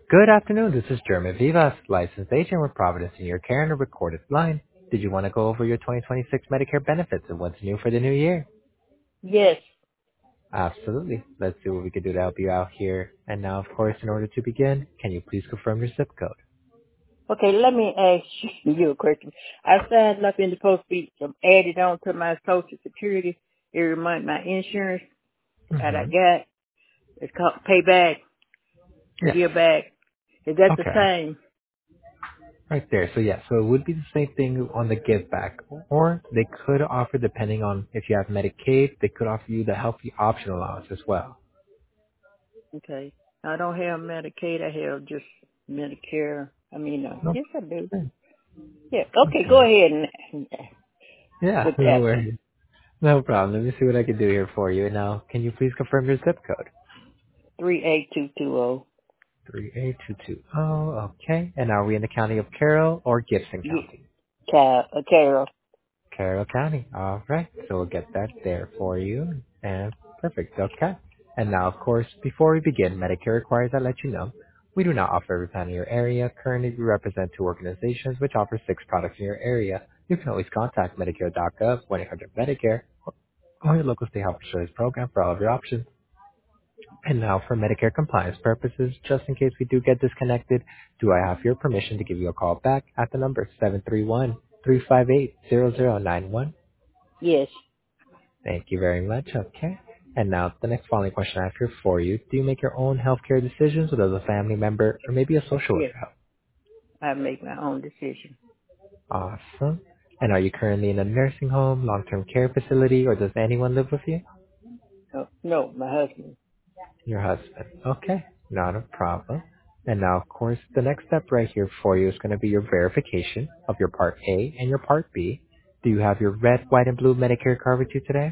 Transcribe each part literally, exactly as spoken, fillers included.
Good afternoon. This is Jeremy Vivas, licensed agent with Providence in your care and a recorded line. Did you want to go over your twenty twenty-six Medicare benefits and what's new for the new year? Yes. Absolutely. Let's see what we can do to help you out here. And now, of course, in order to begin, can you please confirm your zip code? Okay, let me ask you a question. I signed up in the post be um, added on to my social security every month. My insurance that I Mm-hmm. got is called payback, Yes. give back. Is that the Okay. same? Right there. So yeah, so it would be the same thing on the give back. Or they could offer, depending on if you have Medicaid, they could offer you the healthy option allowance as well. Okay. I don't have Medicaid. I have just Medicare. I mean, uh, No. yes, I do. Okay. Yeah. Okay, go Okay. ahead and, and uh, Yeah, with no that one. worries. No problem. Let me see what I can do here for you. Now, can you please confirm your zip code? three eight two two zero. three eight two two zero. Okay. And are we in the county of Carroll or Gibson Yeah. County? Car- uh, Carol. Carroll County. All right. So we'll get that there for you. And perfect. Okay. And now, of course, before we begin, Medicare requires I let you know we do not offer every plan in your area. Currently, we represent two organizations which offer six products in your area. You can always contact Medicare dot gov, one eight hundred Medicare, or your local state health insurance program for all of your options. And now for Medicare compliance purposes, just in case we do get disconnected, do I have your permission to give you a call back at the number seven three one, three five eight, zero zero nine one? Yes. Thank you very much. Okay. And now the next following question I have here for you. Do you make your own healthcare decisions or does a family member or maybe a social Yes. worker help? I make my own decision. Awesome. And are you currently in a nursing home, long-term care facility, or does anyone live with you? No, no, my husband. Your husband. Okay, not a problem. And now, of course, the next step right here for you is going to be your verification of your Part A and your Part B. Do you have your red, white, and blue Medicare card with you today?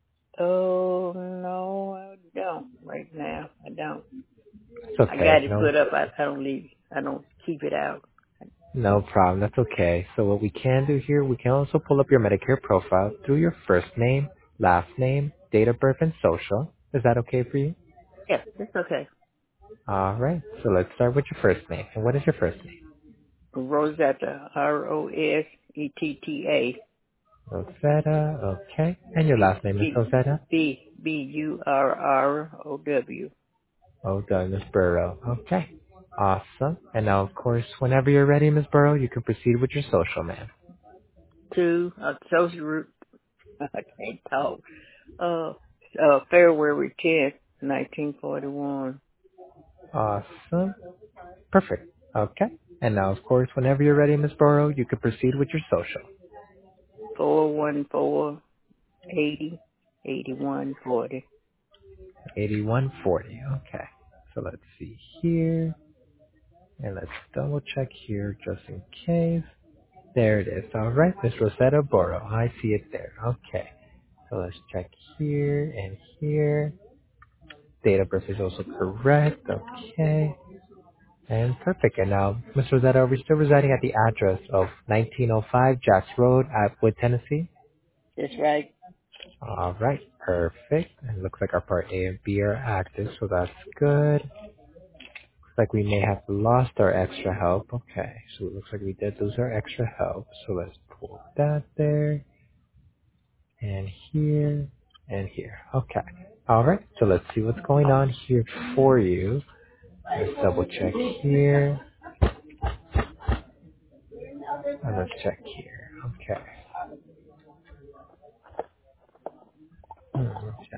Oh no, I don't right now. I don't. It's I okay. got it No, put up. I, I don't leave. I don't keep it out. no problem. That's okay. So what we can do here, we can also pull up your Medicare profile through your first name, last name, date of birth, and social. Is that okay for you? Yes, it's okay. All right. So let's start with your first name. And what is your first name? Rosetta, R O S E T T A, Rosetta. Okay. And your last name is B Rosetta? B B U R R O W. Oh, done, Miss Burrow. Okay. Awesome. And now, of course, whenever you're ready, Miss Burrow, you can proceed with your social, ma'am. Two, uh, social root. I can't talk. Uh, uh, February tenth, nineteen forty-one. Awesome. Perfect. Okay. And now, of course, whenever you're ready, Miss Burrow, you can proceed with your social. Four one four eighty eighty one forty. eighty-one forty. Okay. So let's see here. And let's double check here just in case. There it is. All right, Miss Rosetta Burrow. I see it there. Okay. So let's check here and here. Date of birth is also correct. Okay. And perfect. And now, Miss Rosetta, are we still residing at the address of nineteen oh five Jacks Road at Wood, Tennessee? That's right. All right. Perfect. And it looks like our Part A and B are active, so that's good. Looks like we may have lost our extra help. Okay. So it looks like we did lose our extra help. So let's pull that there and here and here. Okay. All right. So let's see what's going on here for you. Let's double check here. And let's check here. Okay. Hmm, let's check.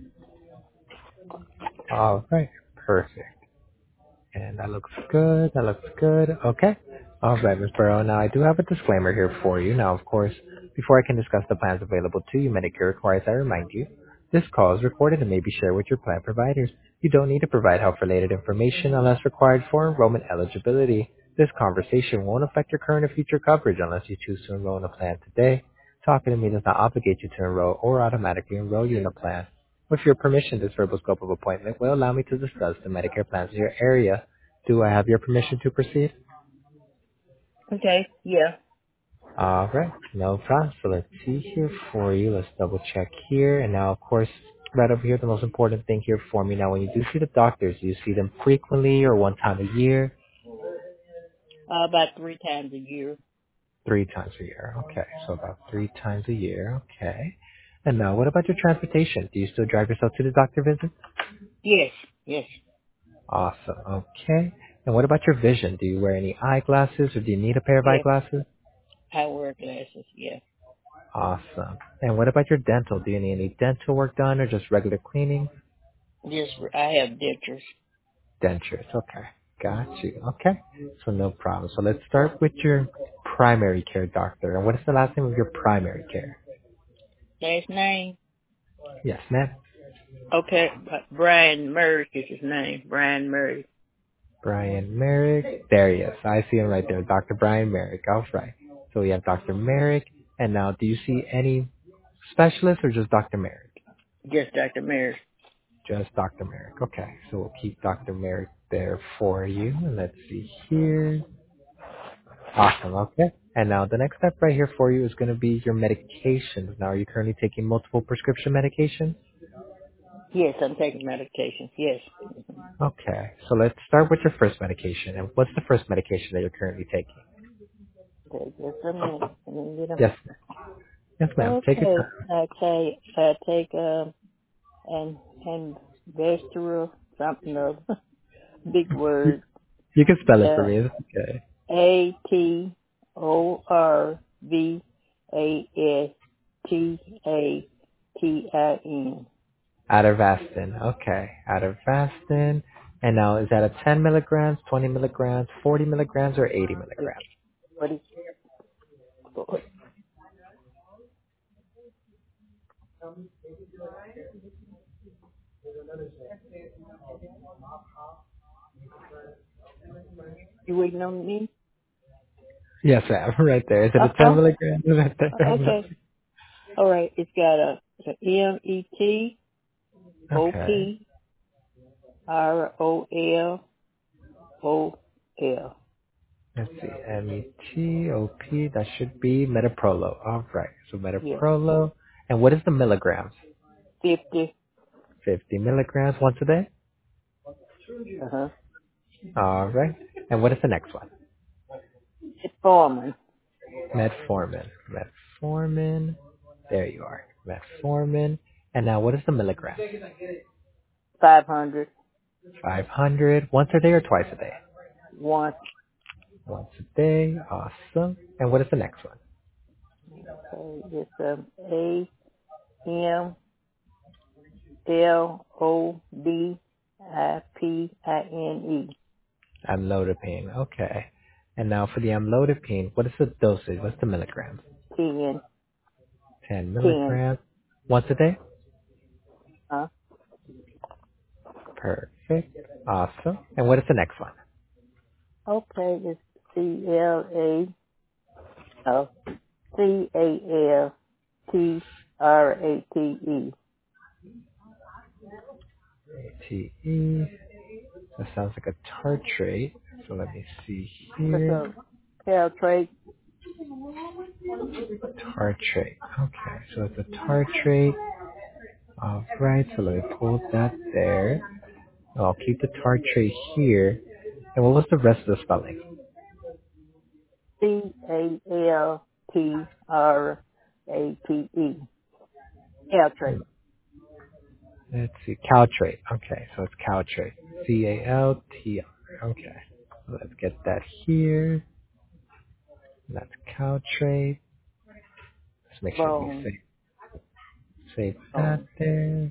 All right. Perfect. And that looks good. That looks good. Okay. All right, Miz Burrow. Now, I do have a disclaimer here for you. Now, of course, before I can discuss the plans available to you, Medicare requires I remind you, this call is recorded and may be shared with your plan providers. You don't need to provide health-related information unless required for enrollment eligibility. This conversation won't affect your current or future coverage unless you choose to enroll in a plan today. Talking to me does not obligate you to enroll or automatically enroll you in a plan. With your permission, this verbal scope of appointment will allow me to discuss the Medicare plans in your area. Do I have your permission to proceed? Okay. Yeah. All right, no problem. So let's see here for you. Let's double check here. And now, of course, right over here, the most important thing here for me. Now, when you do see the doctors, do you see them frequently or one time a year? Uh, about three times a year. Three times a year. Okay, so about three times a year. Okay. And now, what about your transportation? Do you still drive yourself to the doctor visit? Yes, yes, Awesome. Okay. And what about your vision? Do you wear any eyeglasses or do you need a pair of yes. eyeglasses? I wear glasses, yeah. Awesome. And what about your dental? Do you need any dental work done or just regular cleaning? Just, I have dentures. Dentures. Okay. Got you. Okay. So no problem. So let's start with your primary care doctor. And what is the last name of your primary care? Last name? Yes, ma'am. Okay, but Brian Merrick is his name. Brian Merrick. Brian Merrick. There he is. I see him right there. Doctor Brian Merrick. All right. So we have Doctor Merrick. And now, do you see any specialists or just Doctor Merrick? Just Doctor Merrick. Just Doctor Merrick. Okay. So we'll keep Doctor Merrick there for you. And let's see here. Awesome. Okay. And now the next step right here for you is going to be your medications. Now, are you currently taking multiple prescription medications? Yes, I'm taking medication. Yes. Okay. So let's start with your first medication. And what's the first medication that you're currently taking? Okay, just a minute. Let me get 'em. Yes. Yes, ma'am. Take your Okay. time. I take, I take, um, and, and vegetable, something of big You, word. you can spell it for Uh, me. It's okay. A T O R V A S T A T I N. Atavastin. Okay. Atavastin. And now, is that a ten milligrams, twenty milligrams, forty milligrams, or eighty milligrams? What is, you waiting on me? Yes, ma'am. Right there. Is it Uh, a ten oh, milligrams? Right okay. there. All right. It's got a, a M E T O Okay. P R O L O L. Let's see, M E T O P, that should be Metaprolo. All right, so Yeah. Metaprolo. And what is the milligrams? fifty. fifty milligrams once a day? Uh huh. All right. And what is the next one? It's Foreman. Metformin. Metformin. There you are. Metformin. And now what is the milligram? five hundred. five hundred. Once a day or twice a day? One. Once a day. Awesome. And what is the next one? Okay. It's um, A M L O D I P I N E. Amlodipine. Okay. And now for the amlodipine, what is the dosage? What's the milligrams? ten. ten ten. milligrams. Once a day? Huh? Perfect. Awesome. And what is the next one? Okay. It's C L A. Oh, C A L T R A T E. A T E. That sounds like a tartrate. So let me see What's here. up? Caltrate. Tartrate. Okay, so it's a tartrate. All right, so let me pull that there. I'll keep the tartrate here. And what was the rest of the spelling? C A L T R A T E. Caltrate. Let's see, Caltrate. Okay, so it's Caltrate. C A L T R. Okay, so let's get that here. That's Caltrate. Let's make sure we Bone. save, save that Bone. there.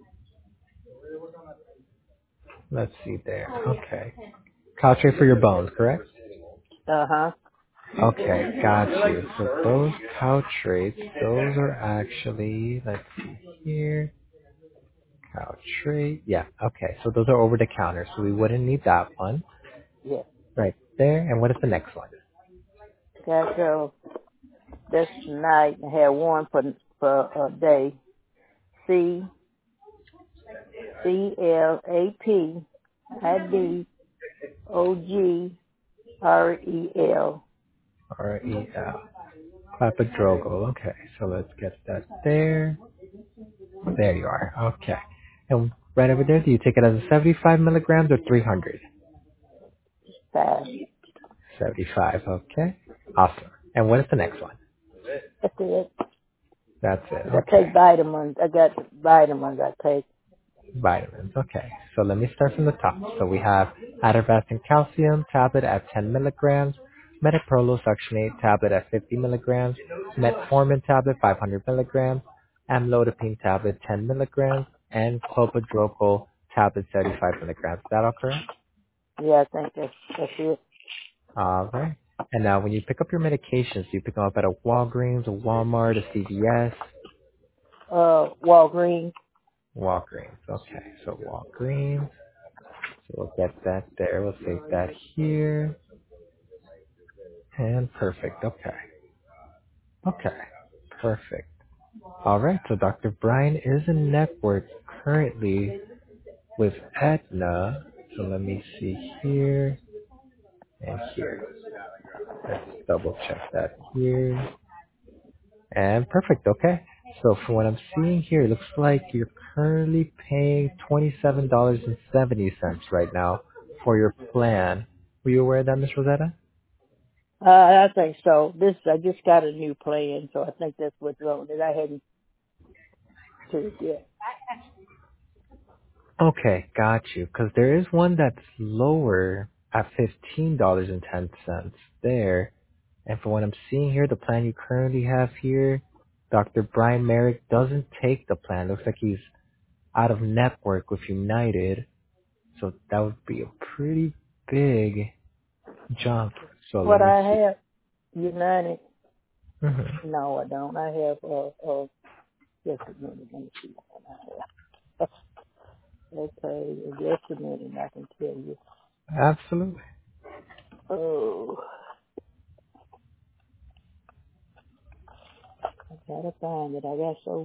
Let's see there. Okay. Caltrate for your bones, correct? Uh huh. Okay, got you. So those Caltrates, those are actually, let's see here. Caltrate. Yeah, okay. So those are over the counter, so we wouldn't need that one. Yeah. Right there. And what is the next one? Got go this night and have one for for a day. C C L A P I D O G R E L. R E L. Clopidogrel. Okay, so let's get that there. There you are. Okay. And right over there, do you take it as a seventy-five milligrams or three hundred? Five. seventy-five. Okay. Awesome. And what is the next one? That's it. That's it. I Okay. take vitamins. I got vitamins I take. Vitamins. Okay. So let me start from the top. So we have athervastin calcium tablet at ten milligrams, metoprolol succinate tablet at fifty milligrams, metformin tablet five hundred milligrams, amlodipine tablet ten milligrams, and clopidogrel tablet seventy-five milligrams. Is that all correct? Yeah, I think that's, that's it. All right. And now when you pick up your medications, do you pick them up at a Walgreens, a Walmart, a C V S? Uh, Walgreens. Walgreens. Okay. So Walgreens. So we'll get that there. We'll save that here. And perfect. Okay. Okay. Perfect. All right. So Doctor Brian is in network currently with Aetna. So let me see here and here. Let's double check that here. And perfect. Okay. So from what I'm seeing here, it looks like you're currently paying twenty-seven dollars and seventy cents right now for your plan. Were you aware of that, Miss Rosetta? Uh, I think so. This, I just got a new plan, so I think that's what's wrong that I hadn't took yet. Okay, got you. Because there is one that's lower at fifteen dollars and ten cents there. And from what I'm seeing here, the plan you currently have here, Doctor Brian Merrick doesn't take the plan. Looks like he's out of network with United. So that would be a pretty big jump. So let What me I see. have, United, hmm no, I don't. I have, uh, uh, just a minute, let me see what I have. Okay, just a minute, I can tell you. Absolutely. Oh, I gotta find it. I got so,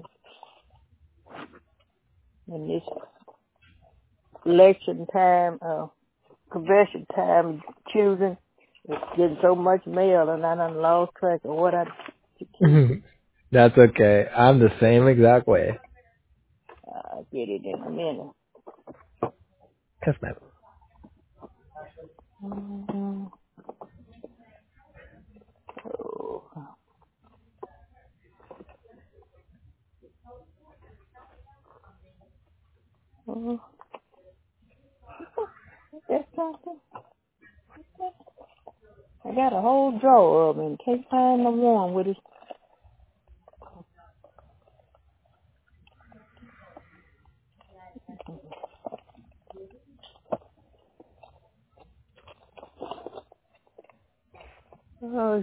in this election time, uh, convention time, choosing, it's getting so much mail and I done lost track of what I to keep. That's okay. I'm the same exact way. I'll get it in a minute. Yes, ma'am. Mhm. Oh, oh, that's something. I got a whole drawer of them. Can't find the one with it. Oh,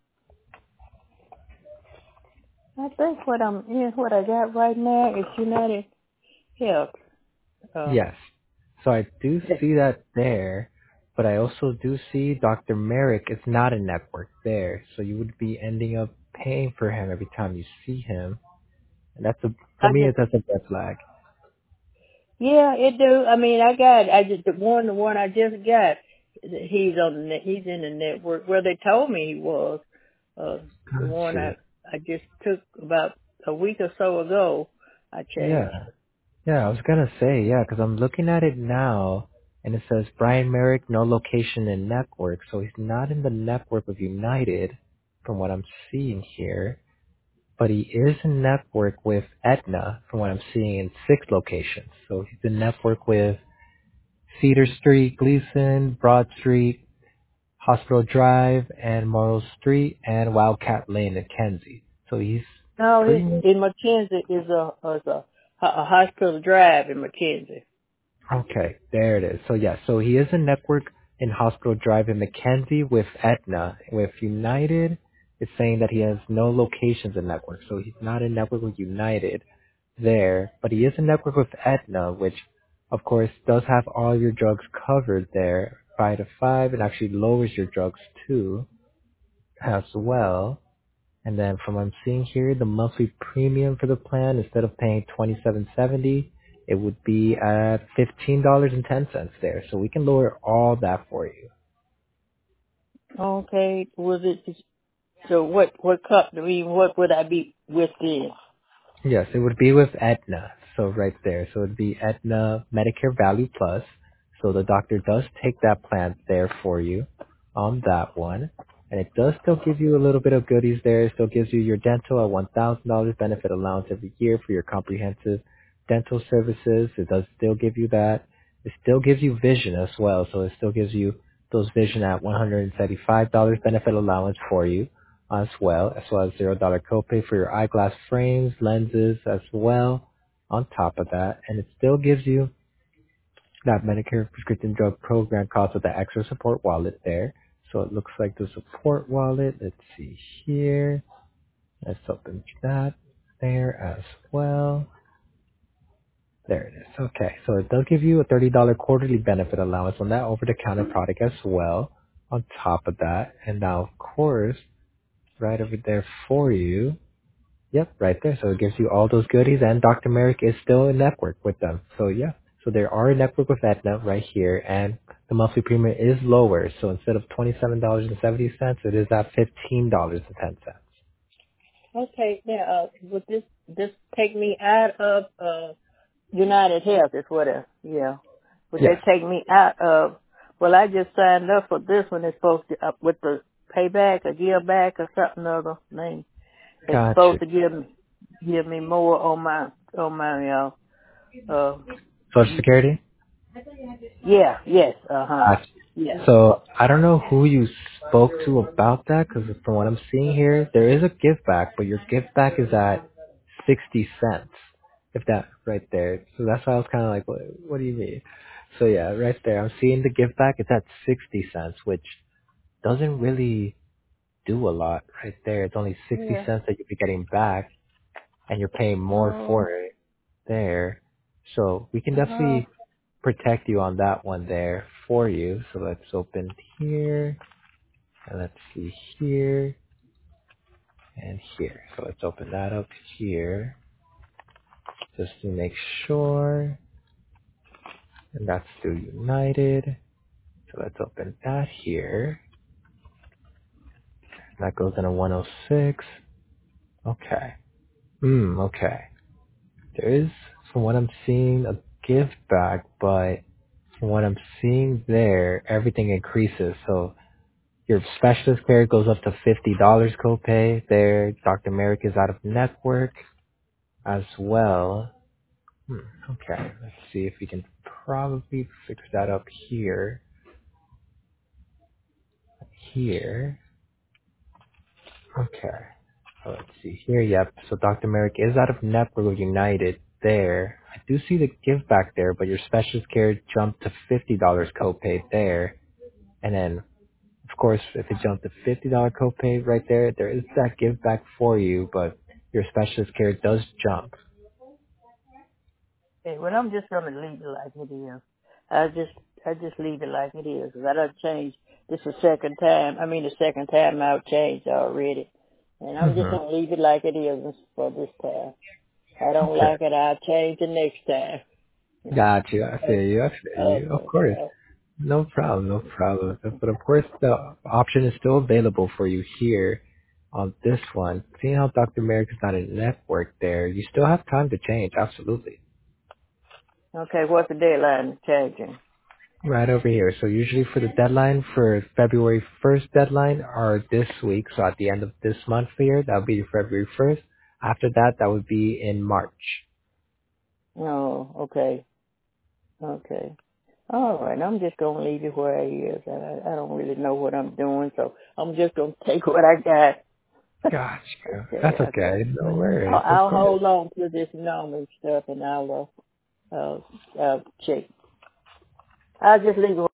I think what I'm in, what I got right now is United Health. Uh, Yes. So I do see that there, but I also do see Doctor Merrick is not a network there. So you would be ending up paying for him every time you see him. And that's a, for I me, just, that's a red flag. yeah, it do. I mean, I got, I just, the one, the one I just got, he's on the, net, he's in the network. Well, they told me he was. Uh, the Got one you. I, I just took about a week or so ago, I changed. Yeah. Yeah, I was gonna say, yeah, because I'm looking at it now, and it says Brian Merrick, no location in network, so he's not in the network of United, from what I'm seeing here. But he is in network with Aetna, from what I'm seeing in six locations. So he's in network with Cedar Street, Gleason, Broad Street, Hospital Drive, and Morrow Street, and Wildcat Lane in Kenzie. So he's No, pretty he, much in McKenzie is a, is a, a hospital drive in McKenzie. okay. There it is. So yeah, so he is in network in Hospital Drive in Mackenzie with Aetna. With United, it's saying that he has no locations in network, so he's not in network with United there, but he is in network with Aetna, which of course does have all your drugs covered there, five to five, and actually lowers your drugs too as well. And then from what I'm seeing here, the monthly premium for the plan, instead of paying twenty-seven seventy, it would be at fifteen dollars and ten cents there. So we can lower all that for you. Okay, was it, so what, what company, I mean, what would I be with then? Yes, it would be with Aetna. So right there. So it'd be Aetna Medicare Value Plus. So the doctor does take that plan there for you on that one. And it does still give you a little bit of goodies there. It still gives you your dental at one thousand dollars benefit allowance every year for your comprehensive dental services. It does still give you that. It still gives you vision as well. So it still gives you those vision at one hundred seventy-five dollars benefit allowance for you as well, as well as zero dollar copay for your eyeglass frames, lenses as well on top of that. And it still gives you that Medicare prescription drug program cost with the extra support wallet there. So it looks like the support wallet. Let's see here. Let's open that there as well. There it is. Okay, so it does give you a thirty dollar quarterly benefit allowance on that over-the-counter product as well on top of that. And now, of course, right over there for you. Yep, right there. So it gives you all those goodies, and Doctor Merrick is still in network with them. So yeah, so they are in network with Aetna right here, and the monthly premium is lower. So instead of twenty-seven dollars and seventy cents, it is at fifteen dollars and ten cents. Okay, now, uh, would this, this take me out of, uh, United Health is what it, yeah. Would they Yes, take me out of, well, I just signed up for this one. It's supposed to, uh, with the payback or give back or something other name. It's gotcha. supposed to give me, give me more on my, on my, uh, uh, Social Security. yeah, yes, uh-huh, Gotcha. yeah. So I don't know who you spoke to about that, because from what I'm seeing here, there is a give back, but your give back is at sixty cents. If that right there. So that's why I was kind of like, what, what do you mean? So yeah, right there, I'm seeing the give back. It's at sixty cents, which doesn't really do a lot right there. It's only sixty Yeah. cents that you'll be getting back, and you're paying more Oh, for it there. So we can uh-huh. definitely protect you on that one there for you. So let's open here, and let's see here, and here. So let's open that up here, just to make sure. And that's through United. So let's open that here. That goes into one oh six. Okay. Hmm, okay. There is, from what I'm seeing, a give back, but from what I'm seeing there, everything increases. So your specialist care goes up to fifty dollars copay there. Doctor Merrick is out of network as well. Hmm, okay, let's see if we can probably fix that up here. Here. Okay. So let's see here. Yep. So Doctor Merrick is out of network with United there. I do see the give back there, but your specialist care jumped to fifty dollars copay there. And then, of course, if it jumped to fifty dollars copay right there, there is that give back for you, but your specialist care does jump. Hey, well, I'm just gonna leave it like it is. I just, I just leave it like it is. 'Cause I done changed. This is the second time. I mean, the second time I've changed already, and I'm just Mm-hmm. gonna leave it like it is for this time. I don't Okay. like it. I'll change it next time. Got you. I feel you. I feel you. Of Okay. course. Uh, No problem. No problem. But of course, the option is still available for you here on this one. Seeing how Doctor Merrick is not a network there, you still have time to change. Absolutely. okay. What's the deadline for changing? Right over here. So usually for the deadline for February first deadline are this week. So at the end of this month here, that would be February first. After that, that would be in March. No. Okay. Okay. All right. I'm just gonna leave it where it is. I, I don't really know what I'm doing, so I'm just gonna take what I got. Gotcha. Okay, That's okay. okay. No But worries. I'll, Of I'll course. hold on to this normal stuff and I'll, uh, uh, uh check. I'll just leave it